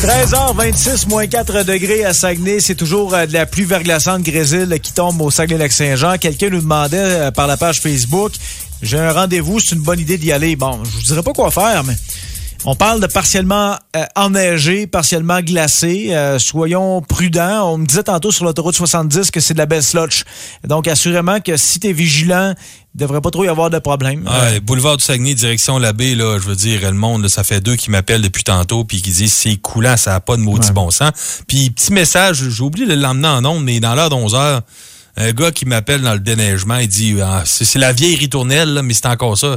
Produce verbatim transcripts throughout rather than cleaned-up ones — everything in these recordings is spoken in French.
treize heures vingt-six, moins quatre degrés à Saguenay. C'est toujours euh, de la pluie verglaçante grésil qui tombe au Saguenay-Lac-Saint-Jean. Quelqu'un nous demandait euh, par la page Facebook, j'ai un rendez-vous, c'est une bonne idée d'y aller. Bon, je vous dirais pas quoi faire, mais on parle de partiellement euh, enneigé, partiellement glacé. Euh, soyons prudents. On me disait tantôt sur l'autoroute soixante-dix que c'est de la belle slotch. Donc, assurément que si t'es vigilant, il devrait pas trop y avoir de problème. Ah, euh, boulevard du Saguenay, direction Labbé, là, je veux dire, le monde, là, ça fait deux qui m'appellent depuis tantôt puis qui disent c'est coulant, ça n'a pas de maudit ouais. bon sens. Puis, petit message, j'ai oublié de l'emmener en ondes, mais dans l'heure d'onze heures, un gars qui m'appelle dans le déneigement, il dit ah, c'est, c'est la vieille ritournelle, là, mais c'est encore ça.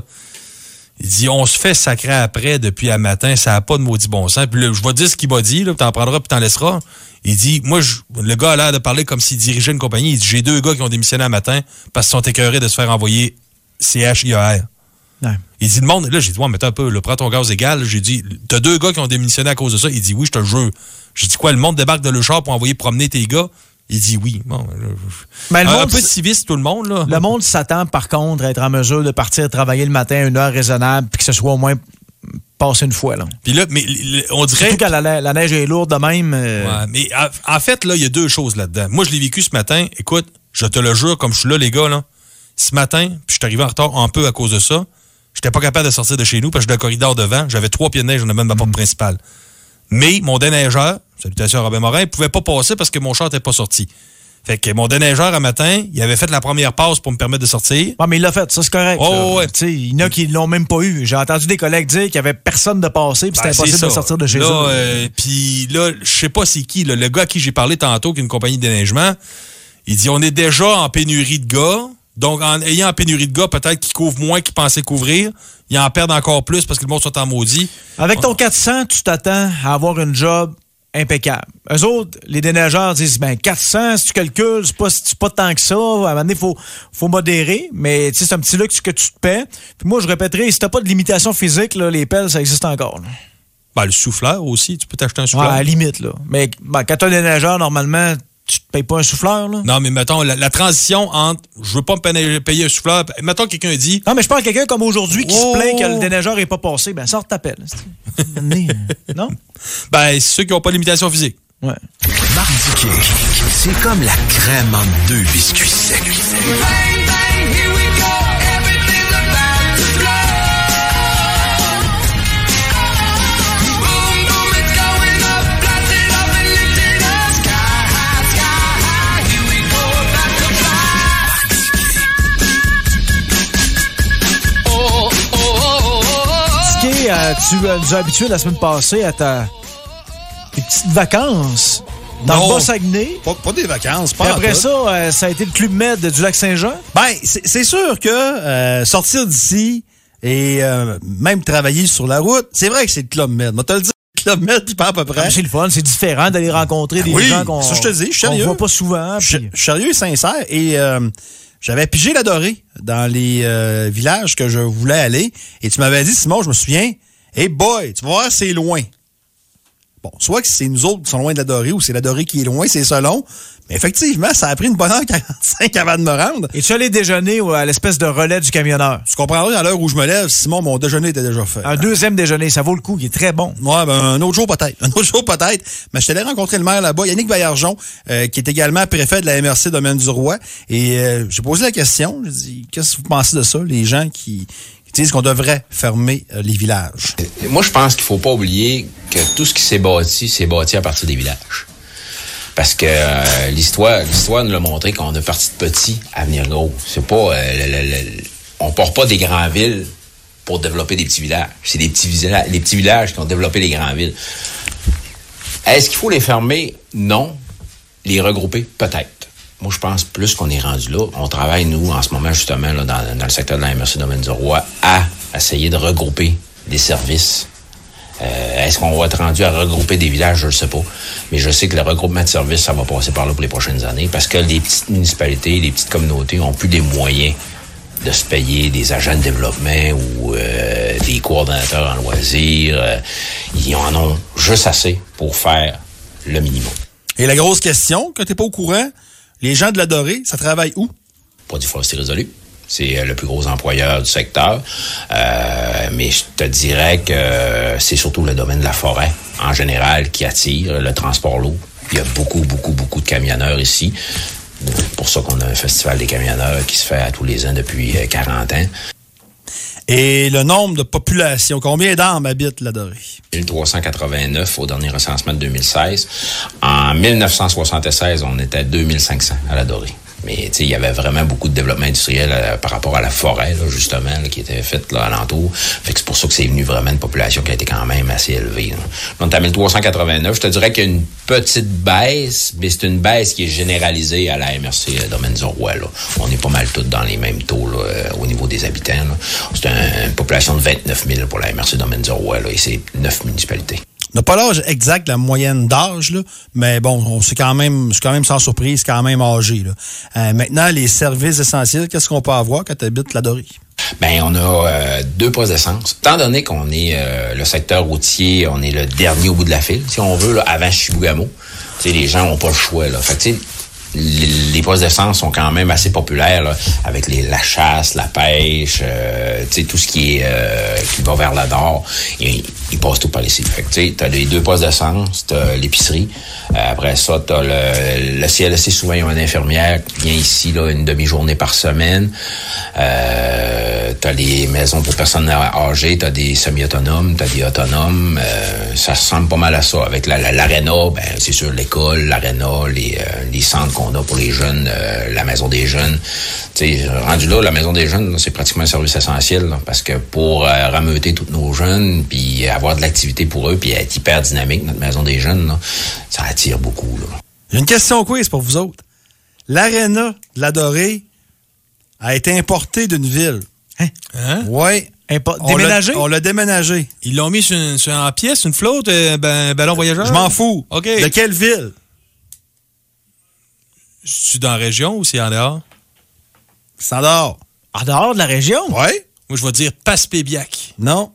Il dit, on se fait sacrer après depuis un matin, ça n'a pas de maudit bon sens. Puis là, je vais dire ce qu'il m'a dit, là, puis t'en prendras puis t'en laisseras. Il dit, moi, je, le gars a l'air de parler comme s'il dirigeait une compagnie. Il dit, j'ai deux gars qui ont démissionné un matin parce qu'ils sont écœurés de se faire envoyer C H I A R. Ouais. Il dit, le monde, là, j'ai dit, ouais, mais t'as un peu, là, prends ton gaz égal. J'ai dit, t'as deux gars qui ont démissionné à cause de ça. Il dit, oui, je te jure. J'ai dit, quoi, le monde débarque de le char pour envoyer promener tes gars? Il dit oui. Bon, mais le un, monde, un peu civiste, tout le monde. Là. Le monde s'attend, par contre, à être en mesure de partir travailler le matin à une heure raisonnable puis que ce soit au moins passé une fois. Là. Puis là, mais on dirait... Surtout quand la, la neige est lourde de même. Euh... Ouais, mais en fait, là, il y a deux choses là-dedans. Moi, je l'ai vécu ce matin. Écoute, je te le jure, comme je suis là, les gars, là, ce matin, puis je suis arrivé en retard un peu à cause de ça, j'étais pas capable de sortir de chez nous parce que j'étais dans le corridor devant. J'avais trois pieds de neige, j'en avais même ma porte mmh. principale. Mais mon déneigeur, salutations à Robin Morin, il pouvait pas passer parce que mon char n'était pas sorti. Fait que mon déneigeur, un matin, il avait fait la première passe pour me permettre de sortir. Ah, mais il l'a fait, ça, c'est correct. Oh, ouais. Il y en a qui l'ont même pas eu. J'ai entendu des collègues dire qu'il y avait personne de passer puis c'était ben, impossible de sortir de chez là, eux. Euh, puis là, je sais pas c'est qui, là, le gars à qui j'ai parlé tantôt, qui est une compagnie de déneigement, il dit, on est déjà en pénurie de gars. Donc, en ayant en pénurie de gars, peut-être qu'ils couvrent moins qu'ils pensaient couvrir. Ils en perdent encore plus parce que le monde soit en maudit. Avec ton quatre cents, tu t'attends à avoir une job impeccable. Eux autres, les déneigeurs disent, ben, quatre cents, si tu calcules, c'est pas, c'est pas tant que ça. À un moment donné, il faut, faut modérer, mais tu sais, c'est un petit luxe que tu te paies. Puis moi, je répéterai, si t'as pas de limitation physique, là, les pelles, ça existe encore. Là. Ben, le souffleur aussi, tu peux t'acheter un souffleur. Ouais, à la limite, là. Mais ben, quand t'as un déneigeur, normalement, tu te payes pas un souffleur, là? Non, mais mettons, la, la transition entre je veux pas me payer un souffleur, mettons quelqu'un dit... Non, mais je parle de quelqu'un comme aujourd'hui qui oh! se plaint que le déneigeur est pas passé. Ben, sors ta pelle. Non? Ben, c'est ceux qui ont pas de limitation physique. Ouais. Mardi King, c'est comme la crème entre deux biscuits secs. Bang, bang, here we go, everything's about to blow. Boom, boom, it's going up, blast it up and lift it up. Sky high, sky high, here we go, about to fly. Oh, oh, oh, oh. Ski, euh, tu euh, nous as habitués la semaine passée à ta... Des petites vacances dans non, le Bas-Saguenay. Pas, pas des vacances, pas et après ça, euh, ça a été le Club Med du Lac-Saint-Jean. Ben, c'est, c'est sûr que euh, sortir d'ici et euh, même travailler sur la route, c'est vrai que c'est le Club Med. Moi, te le dis, le Club Med, puis pas à peu près. Ah, c'est le fun, c'est différent d'aller rencontrer ben des oui, gens qu'on ça, je te dis, je suis sérieux. On voit pas souvent. Je puis... suis sérieux et sincère. Et euh, j'avais pigé la dorée dans les euh, villages que je voulais aller. Et tu m'avais dit, Simon, je me souviens, hey boy, tu vas voir, c'est loin. Bon, soit que c'est nous autres qui sont loin de la dorée ou c'est la dorée qui est loin, c'est selon. Mais effectivement, ça a pris une bonne heure quarante-cinq avant de me rendre. Et tu allais déjeuner à l'espèce de relais du camionneur? Tu comprendras, à l'heure où je me lève, Simon, mon déjeuner était déjà fait. Un deuxième déjeuner, ça vaut le coup, il est très bon. Ouais, ben un autre jour peut-être. Un autre jour peut-être. Mais je suis allé rencontrer le maire là-bas, Yannick Baillargeon, euh, qui est également préfet de la M R C Domaine du Roi. Et euh, j'ai posé la question, j'ai dit, qu'est-ce que vous pensez de ça, les gens qui... Ils disent qu'on devrait fermer euh, les villages. Moi, je pense qu'il faut pas oublier que tout ce qui s'est bâti, c'est bâti à partir des villages. Parce que euh, l'histoire, l'histoire nous l'a montré qu'on a parti de petit à venir gros. C'est pas, euh, le, le, le, on part pas des grandes villes pour développer des petits villages. C'est des petits villages, les petits villages qui ont développé les grandes villes. Est-ce qu'il faut les fermer? Non. Les regrouper? Peut-être. Moi, je pense plus qu'on est rendu là. On travaille, nous, en ce moment, justement, là, dans, dans le secteur de la M R C Domaine du Roi, à essayer de regrouper des services. Euh, est-ce qu'on va être rendu à regrouper des villages? Je ne sais pas. Mais je sais que le regroupement de services, ça va passer par là pour les prochaines années, parce que les petites municipalités, les petites communautés ont plus des moyens de se payer des agents de développement ou euh, des coordonnateurs en loisirs. Euh, ils en ont juste assez pour faire le minimum. Et la grosse question, quand tu n'es pas au courant, les gens de la Dorée, ça travaille où? Produits forestiers résolus. C'est euh, le plus gros employeur du secteur. Euh, mais je te dirais que euh, c'est surtout le domaine de la forêt en général qui attire le transport lourd. Il y a beaucoup, beaucoup, beaucoup de camionneurs ici. C'est pour ça qu'on a un festival des camionneurs qui se fait à tous les ans depuis quarante ans. Et le nombre de population, combien d'âmes habitent la Dorée? mille trois cent quatre-vingt-neuf au dernier recensement de deux mille seize. En mille neuf cent soixante-seize, on était à deux mille cinq cents à la Dorée. Mais tu sais, il y avait vraiment beaucoup de développement industriel euh, par rapport à la forêt, là, justement, là, qui était faite là alentour. Fait que c'est pour ça que c'est venu vraiment une population qui a été quand même assez élevée. Là. Donc, à mille trois cent quatre-vingt-neuf, je te dirais qu'il y a une petite baisse, mais c'est une baisse qui est généralisée à la M R C Domaine du Roi. Là. On est pas mal tous dans les mêmes taux là, euh, au niveau des habitants. Là. C'est un, une population de vingt-neuf mille pour la M R C Domaine du Roi, là, et c'est neuf municipalités. On n'a pas l'âge exact, la moyenne d'âge, là, mais bon, on c'est quand même, c'est quand même sans surprise, quand même âgé. Là. Euh, maintenant, les services essentiels, qu'est-ce qu'on peut avoir quand tu habites la Dorée? Ben, on a euh, deux postes d'essence. Étant donné qu'on est euh, le secteur routier, on est le dernier au bout de la file, si on veut, là, avant Chibougamau. Tu sais, les gens n'ont pas le choix, là. Fait que, tu sais, les, les postes d'essence sont quand même assez populaires, là, avec les, la chasse, la pêche, euh, tu sais, tout ce qui est euh, qui va vers la nord. Et, ils passent tout par ici. Fait que, tu sais, t'as les deux postes d'essence, t'as l'épicerie. Euh, après ça, t'as le, le C L S C, souvent, ils ont une infirmière qui vient ici, là, une demi-journée par semaine. Euh, t'as les maisons pour personnes âgées, t'as des semi-autonomes, t'as des autonomes. Euh, ça ressemble pas mal à ça. Avec la, la, l'aréna, ben, c'est sûr, l'école, l'aréna, les, euh, les centres qu'on a pour les jeunes, euh, la maison des jeunes. Tu sais, rendu là, la maison des jeunes, là, c'est pratiquement un service essentiel, là, parce que pour euh, rameuter tous nos jeunes, puis avoir de l'activité pour eux, puis être hyper dynamique, notre maison des jeunes, là, ça attire beaucoup. Là. J'ai une question quiz pour vous autres. L'aréna de la Dorée a été importée d'une ville. Hein? Hein? Oui. Impo- On déménagé? l'a, on l'a déménagé. Ils l'ont mis sur une, sur une pièce, une flotte, euh, ben, ballon voyageur? Je m'en fous. OK. De quelle ville? C'est-tu dans la région ou c'est en dehors? C'est en dehors. En dehors de la région? Oui? Moi, je vais dire Passepébiac. Non.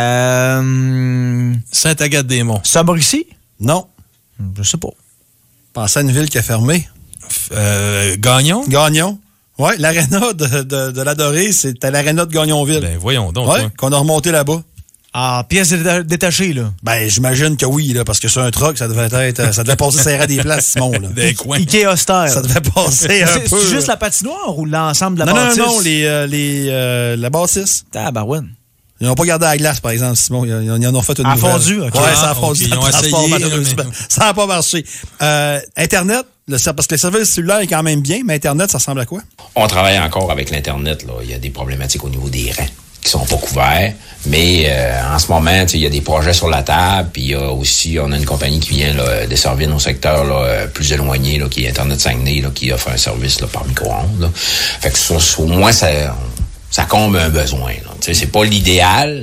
Euh... Sainte-Agathe-des-Monts. Saint-Mauricie? Non. Je sais pas. Pensez à une ville qui a fermé. Euh, Gagnon? Gagnon. Oui, l'aréna de, de, de la Dorée, c'était l'aréna de Gagnonville. Ben, voyons donc. Oui, toi. qu'on a remonté là-bas. Ah, pièces déta- détachées, là. Ben, j'imagine que oui, là, parce que sur un truck, ça devait être, ça devait passer serré à des places, Simon, là. Des coins. Ikea style. Ça devait passer un c'est, peu. c'est juste la patinoire ou l'ensemble de la non, bâtisse? non, non, les, euh, les, euh, la bâtisse. Tabarouine. Ils n'ont pas gardé la glace, par exemple, Simon. Ils, ils en ont fait une À nouvelle. fondu, OK. Ouais, Ah, ça a fondu. OK, ils ont Ça a essayé, transformé, mais- malheureusement. Ça n'a pas marché. Euh, Internet, le, parce que le service cellulaire est quand même bien, mais Internet, ça ressemble à quoi? On travaille encore avec l'Internet. Là. Il y a des problématiques au niveau des rangs qui sont pas couverts. Mais euh, en ce moment, il y a des projets sur la table. Puis il y a aussi, on a une compagnie qui vient là, desservir nos secteurs là, plus éloignés, là, qui est Internet Saguenay, là, qui offre un service là, par micro-ondes. Là. Fait que ça, au moins, ça, ça comble un besoin. Là. C'est pas l'idéal,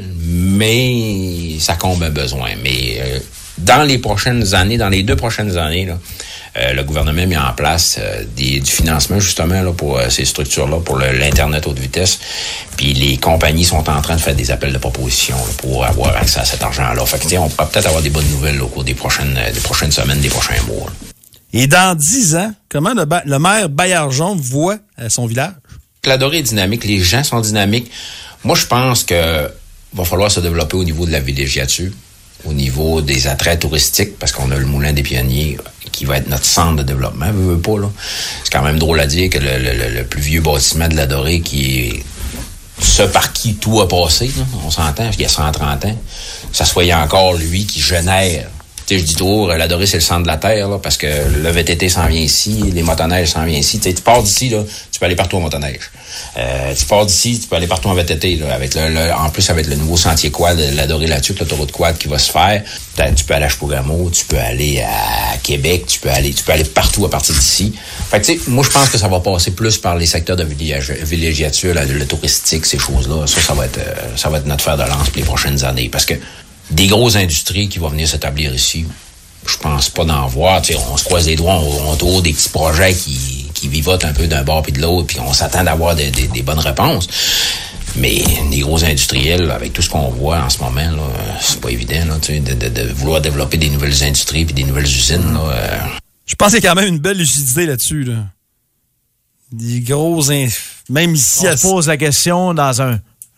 mais ça comble un besoin. Mais euh, dans les prochaines années, dans les deux prochaines années, là, Euh, le gouvernement a mis en place euh, des, du financement justement là, pour euh, ces structures-là, pour le, l'Internet haute vitesse. Puis les compagnies sont en train de faire des appels de proposition là, pour avoir accès à cet argent-là. Fait que, on pourra peut-être avoir des bonnes nouvelles là, au cours des prochaines, euh, des prochaines semaines, des prochains mois. Là. Et dans dix ans, comment le, ba- le maire Baillargeon voit euh, son village? La Dorée est dynamique, les gens sont dynamiques. Moi, je pense que va falloir se développer au niveau de la villégiature, au niveau des attraits touristiques, parce qu'on a le Moulin des Pionniers qui va être notre centre de développement, veux, veux pas, là. C'est quand même drôle à dire que le, le, le plus vieux bâtiment de la Dorée, qui est ce par qui tout a passé, là, on s'entend, il y a cent trente ans, ça soit encore lui qui génère. Tu sais, je dis toujours, la Dorée, c'est le centre de la Terre, là, parce que le V T T s'en vient ici, les motoneiges s'en viennent ici. Tu sais, tu pars d'ici, là, tu peux aller partout en motoneige. Euh, tu pars d'ici, tu peux aller partout en V T T, là, avec le, le, en plus, avec le nouveau sentier quad de la Dorée là-dessus, l'autoroute quad qui va se faire. Tu peux aller à Chibougamau, tu peux aller à Québec, tu peux aller, tu peux aller partout à partir d'ici. Fait que, tu sais, moi, je pense que ça va passer plus par les secteurs de villégi- villégiature, là, le touristique, ces choses-là. Ça, ça va être, euh, ça va être notre fer de lance pour les prochaines années. Parce que des grosses industries qui vont venir s'établir ici, je pense pas d'en voir. Tu sais, on se croise les doigts, on, on trouve des petits projets qui, qui vivotent un peu d'un bord puis de l'autre, puis on s'attend d'avoir des, des, des bonnes réponses. Mais des gros industriels, avec tout ce qu'on voit en ce moment, là, c'est pas évident là, tu sais, de, de, de vouloir développer des nouvelles industries puis des nouvelles usines. Là, euh. Je pense qu'il y a quand même une belle lucidité là-dessus. Là. Des gros... In... Même ici... On à... se pose la question dans un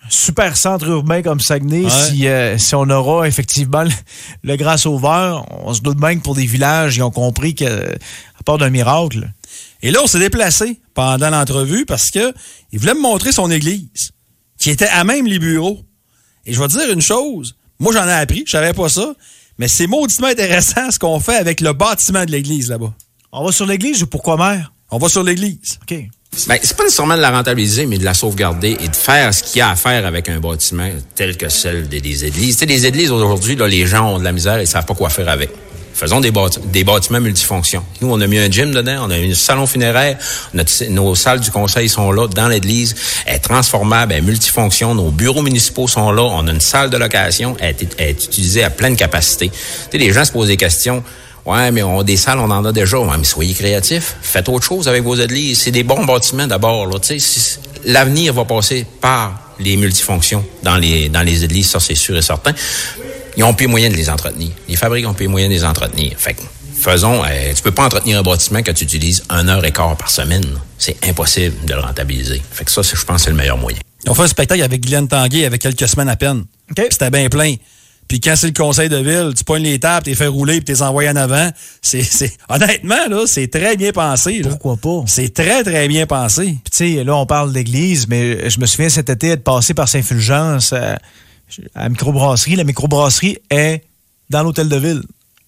super centre urbain comme Saguenay, Ouais. si, euh, si on aura effectivement le, le grand sauveur, on se doute bien que pour des villages, ils ont compris que, à part d'un miracle. Et là, on s'est déplacé pendant l'entrevue parce que il voulait me montrer son église, qui était à même les bureaux. Et je vais te dire une chose, moi j'en ai appris, je savais pas ça, mais c'est mauditement intéressant ce qu'on fait avec le bâtiment de l'église là-bas. On va sur l'église ou pourquoi mère? On va sur l'église. OK. Ben, c'est pas nécessairement de la rentabiliser, mais de la sauvegarder et de faire ce qu'il y a à faire avec un bâtiment tel que celle des, des églises. Tu sais, les églises, aujourd'hui, là, les gens ont de la misère et savent pas quoi faire avec. Faisons des, bâti- des bâtiments multifonctions. Nous, on a mis un gym dedans, on a mis un salon funéraire, notre, nos salles du conseil sont là, dans l'église. Elle est transformable, elle est multifonction. Nos bureaux municipaux sont là, on a une salle de location, elle est, elle est utilisée à pleine capacité. Tu sais, les gens se posent des questions. Ouais, mais on des salles, on en a déjà. Ouais, mais soyez créatifs. Faites autre chose avec vos églises. C'est des bons bâtiments d'abord, là. Tu sais, l'avenir va passer par les multifonctions dans les, dans les églises, ça, c'est sûr et certain. Ils ont plus les moyens de les entretenir. Les fabriques ont plus les moyens de les entretenir. Fait que, faisons, euh, tu peux pas entretenir un bâtiment que tu utilises une heure et quart par semaine. C'est impossible de le rentabiliser. Fait que ça, c'est, je pense, c'est le meilleur moyen. On fait un spectacle avec Guylaine Tanguay avec quelques semaines à peine. OK. C'était bien plein. Puis quand c'est le conseil de ville, tu pognes les tables, t'es fait rouler puis t'es envoyé en avant. C'est, c'est, honnêtement, là, c'est très bien pensé. Là. Pourquoi pas? C'est très, très bien pensé. Puis tu sais, là, on parle d'église, mais je me souviens cet été être passé par Saint-Fulgence à, à la microbrasserie. La microbrasserie est dans l'hôtel de ville.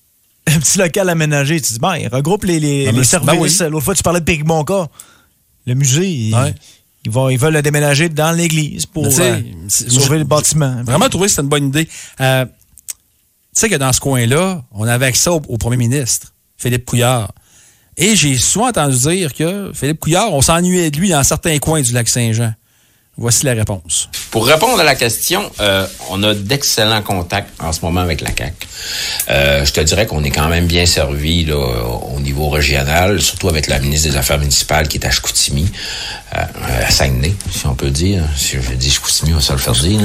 Un petit local aménagé. Tu dis, ben, il regroupe les, les, Ah, les ben, services. ben oui. L'autre fois, tu parlais de Péribonca. Le musée, il- Ouais. ils, vont, ils veulent le déménager dans l'église pour Mais tu sais, euh, c'est- sauver je- le bâtiment. Vraiment trouvé que c'était une bonne idée. Euh, tu sais que dans ce coin-là, on avait accès au, au premier ministre, Philippe Couillard. Et j'ai souvent entendu dire que Philippe Couillard, on s'ennuyait de lui dans certains coins du lac Saint-Jean. Voici la réponse. Pour répondre à la question, euh, on a d'excellents contacts en ce moment avec la C A Q. Euh, je te dirais qu'on est quand même bien servi là, au niveau régional, surtout avec la ministre des Affaires municipales qui est à Chicoutimi, euh, à Saguenay, si on peut dire. Si je dis Chicoutimi, on va se le faire dire.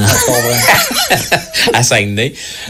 Là. À Saguenay.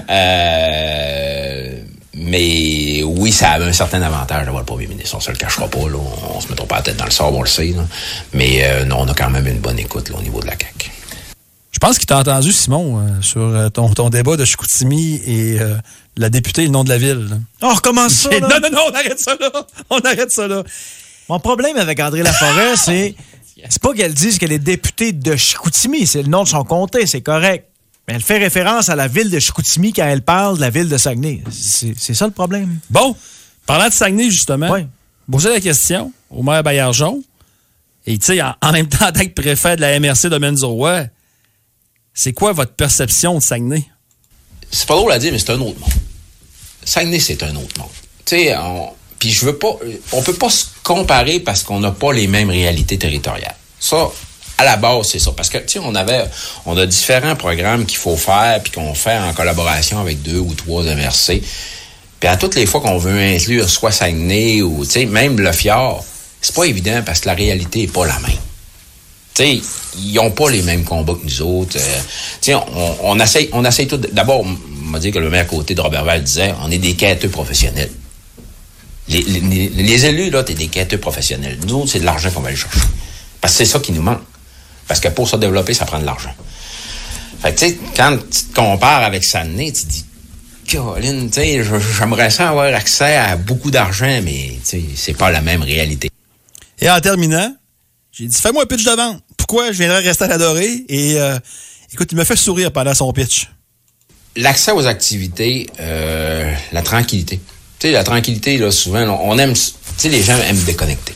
Euh, mais oui, ça avait un certain avantage d'avoir le premier ministre. On se le cachera pas. Là. On se mettra pas la tête dans le sable, on le sait. Là. Mais euh, non, on a quand même une bonne écoute là, au niveau de la C A Q. Je pense qu'il t'a entendu, Simon, euh, sur euh, ton, ton débat de Chicoutimi et euh, la députée et le nom de la ville. là. Oh, on recommence ça, là. Non, non, non, on arrête ça là. On arrête ça là. Mon problème avec André Laforêt, c'est c'est pas qu'elle dise qu'elle est députée de Chicoutimi. C'est le nom de son comté, c'est correct. Mais elle fait référence à la ville de Chicoutimi quand elle parle de la ville de Saguenay. C'est c'est ça le problème. Bon, parlant de Saguenay, justement, Oui. posez la question au maire Baillargeon. Et tu sais, en, en même temps, en tant que préfet de la M R C de Domaine-du-Roi, c'est quoi votre perception de Saguenay? C'est pas drôle à dire, mais c'est un autre monde. Saguenay, c'est un autre monde. Tu sais, on... puis je veux pas... On peut pas se comparer parce qu'on n'a pas les mêmes réalités territoriales. Ça, à la base, c'est ça. Parce que, tu sais, on avait... On a différents programmes qu'il faut faire puis qu'on fait en collaboration avec deux ou trois M R C. Puis à toutes les fois qu'on veut inclure soit Saguenay ou, tu sais, même le Fjord, c'est pas évident parce que la réalité est pas la même. Tu sais, ils n'ont pas les mêmes combats que nous autres. Euh, tu sais, on, on essaye, on essaye tout. D'abord, on m'a dit que le maire côté de Robertval disait, on est des quêteux professionnels. Les, les, les élus, là, t'es des quêteux professionnels. Nous autres, c'est de l'argent qu'on va aller chercher. Parce que c'est ça qui nous manque. Parce que pour se développer, ça prend de l'argent. Fait que, tu sais, quand tu te compares avec Saguenay, tu te dis, Caroline, tu sais, j'aimerais ça avoir accès à beaucoup d'argent, mais, tu sais, c'est pas la même réalité. Et en terminant, j'ai dit, fais-moi un pitch de vente. Pourquoi je viendrais rester à la Dorée? Et euh, écoute, il me fait sourire pendant son pitch. L'accès aux activités, euh, la tranquillité. Tu sais, la tranquillité, là, souvent, là, on aime... Tu sais, les gens aiment déconnecter.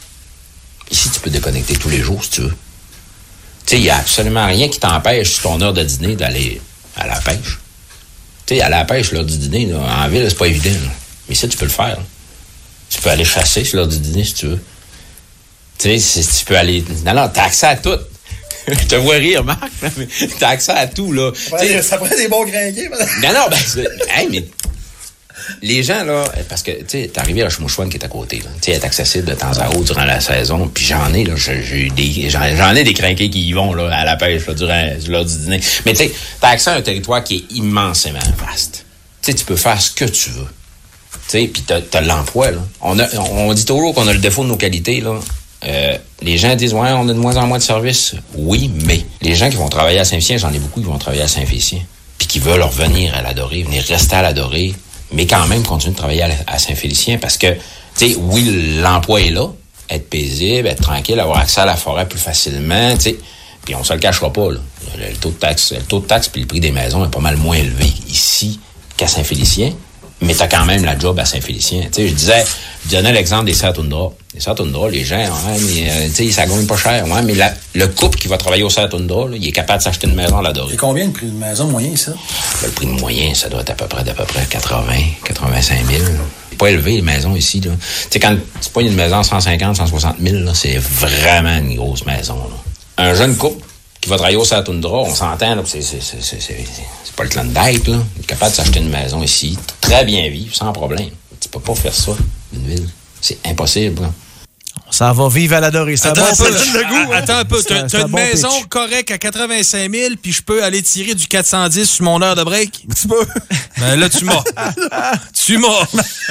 Ici, tu peux déconnecter tous les jours, si tu veux. Tu sais, il n'y a absolument rien qui t'empêche, sur ton heure de dîner, d'aller à la pêche. Tu sais, aller à la pêche, l'heure du dîner, là, en ville, c'est pas évident. Là. Mais ça, tu peux le faire. Là. Tu peux aller chasser sur l'heure du dîner, si tu veux. Tu sais, tu peux aller... Non, non, t'as accès à tout. Je te vois rire, Marc, mais t'as accès à tout, là. Ouais, ça prend des bons gringués. Non, non, ben, c'est... Hey, mais... Les gens, là, parce que, tu sais, t'as arrivé à la Chumouchouane qui est à côté, là. Tu sais, elle est accessible de temps à autre durant la saison. Puis j'en ai, là, j'ai, j'ai eu des, j'en, j'en ai des crinqués qui y vont, là, à la pêche, là, durant l'heure du dîner. Mais tu sais, t'as accès à un territoire qui est immensément vaste. Tu sais, tu peux faire ce que tu veux. Tu sais, puis t'as, t'as l'emploi, là. On a, on dit toujours qu'on a le défaut de nos qualités, là. Euh, les gens disent, ouais, on a de moins en moins de services. Oui, mais les gens qui vont travailler à Saint-Félicien, j'en ai beaucoup qui vont travailler à Saint-Félicien, puis qui veulent revenir à l'Adoré, venir rester à l'Adoré, mais quand même continuer de travailler à, à Saint-Félicien, parce que, tu sais, oui, l'emploi est là, être paisible, être tranquille, avoir accès à la forêt plus facilement, tu sais, puis on se le cachera pas, là. Le, le taux de taxe, le taux de taxe puis le prix des maisons est pas mal moins élevé ici qu'à Saint-Félicien. Mais t'as quand même la job à Saint-Félicien. Tu sais, je disais, je donnais l'exemple des Serres Toundra. Les Serres Toundra, les gens, ouais, mais, euh, tu sais, ça gagne pas cher. Ouais, mais la, le couple qui va travailler au Serres Toundra, là, il est capable de s'acheter une maison à l'Adoré. Et combien le prix de maison moyen, ça? Ben, le prix de moyen, ça doit être à peu près d'à peu près quatre-vingts, quatre-vingt-cinq mille. C'est pas élevé, les maisons ici, là. Tu sais, quand tu pognes une maison à cent cinquante, cent soixante mille, là, c'est vraiment une grosse maison, là. Un jeune couple qui va travailler au Serres Toundra, on s'entend, là, c'est, c'est, c'est, c'est, c'est, c'est pas le Klondike, là. Il est capable de s'acheter une maison ici, très bien vivre, sans problème. Tu peux pas faire ça, une ville. C'est impossible, là. Ça va vivre à l'Adoré. C'est Attends bon, un peu, ça donne le goût. attends un peu. C'est T'as, un- t'as c'est un une bon maison pitch. correcte à quatre-vingt-cinq mille, puis je peux aller tirer du quatre cent dix sur mon heure de break? Tu peux. Ben là, tu m'as. tu m'as.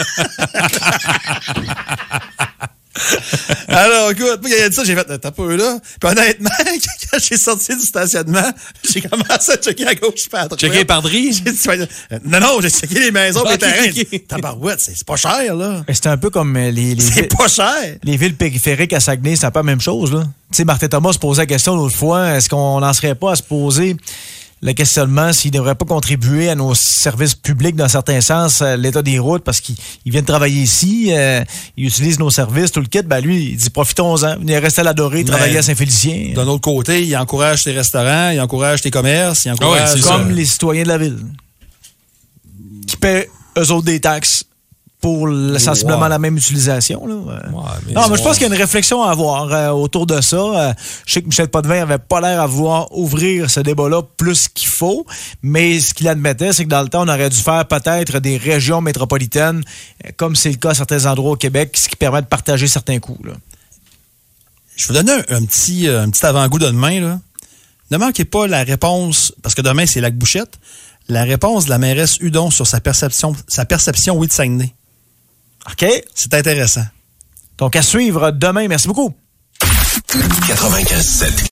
Alors, écoute, moi, il a dit ça, j'ai fait, t'as peu là. Puis honnêtement, quand j'ai sorti du stationnement, j'ai commencé à checker à gauche et à droite. Checker les pardries? J'ai dit, euh, non, non, j'ai checké les maisons, Ok, les terrains. ok. Tabarouette, c'est c'est pas cher, là. Mais c'est un peu comme euh, les, les, C'est villes, pas cher. les villes périphériques à Saguenay, c'est un peu la même chose, là. Tu sais, Martin Thomas se posait la question l'autre fois, est-ce qu'on n'en serait pas à se poser le questionnement s'il ne devrait pas contribuer à nos services publics dans certains sens, à l'état des routes, parce qu'ils ils viennent travailler ici, euh, ils utilisent nos services, tout le kit. Ben lui, il dit profitons-en, venez rester à l'Adoré, travailler Mais à Saint-Félicien. D'un autre côté, il encourage tes restaurants, il encourage tes commerces, il encourage... Ah ouais, c'est Comme ça. les citoyens de la ville, qui paient eux autres des taxes pour le- sensiblement Ouais. la même utilisation. Là. Ouais, mais non, mais je ouais. pense qu'il y a une réflexion à avoir euh, autour de ça. Euh, je sais que Michel Potvin avait pas l'air à vouloir ouvrir ce débat-là plus qu'il faut, mais ce qu'il admettait, c'est que dans le temps, on aurait dû faire peut-être des régions métropolitaines, euh, comme c'est le cas à certains endroits au Québec, ce qui permet de partager certains coûts. Là. Je vais vous donner un, un petit, euh, un petit avant-goût de demain, là. Ne manquez pas la réponse, parce que demain, c'est Lac-Bouchette, la réponse de la mairesse Hudon sur sa perception, sa perception, oui, de Saguenay. OK? C'est intéressant. Donc, à suivre demain. Merci beaucoup. quatre-vingt-quinze sept